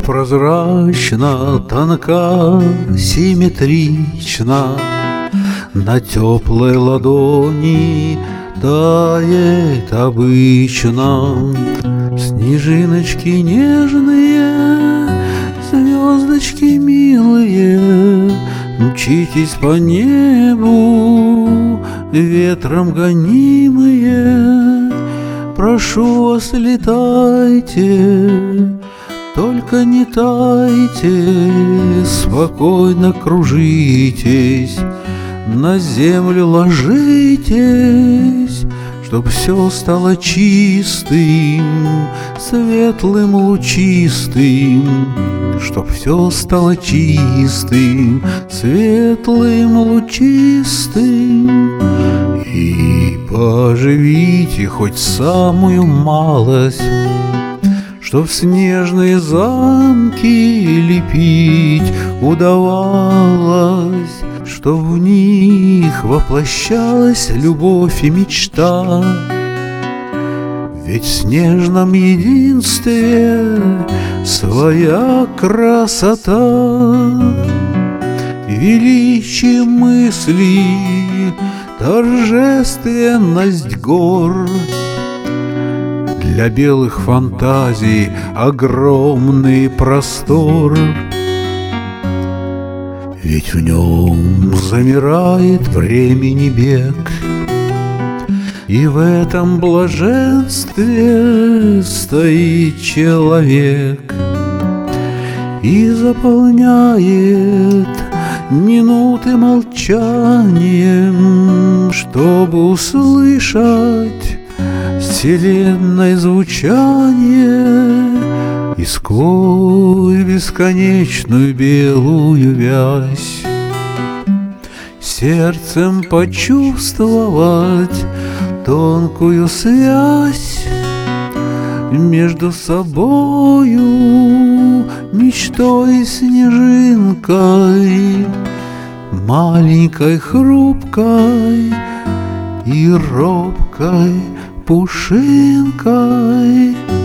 прозрачна, тонка, симметрична, на теплой ладони тает обычно. Снежиночки нежные, звездочки милые, мчитесь по небу, ветром гонимые. Прошу вас, летайте, только не тайте, спокойно кружитесь, на землю ложитесь, чтоб все стало чистым, светлым, лучистым, чтоб все стало чистым, светлым, лучистым. И поживите хоть самую малость, чтоб снежные замки лепить удавалось, чтоб в них воплощалась любовь и мечта. Ведь в снежном единстве своя красота, величие мыслей, торжественность гор. Для белых фантазий огромный простор, ведь в нем замирает времени бег, и в этом блаженстве стоит человек и заполняет минуты молчанием, чтобы услышать вселенной звучание и сквозь бесконечную белую вязь сердцем почувствовать тонкую связь между собою, мечтой и снежинкой, маленькой, хрупкой и робкой пушинкой.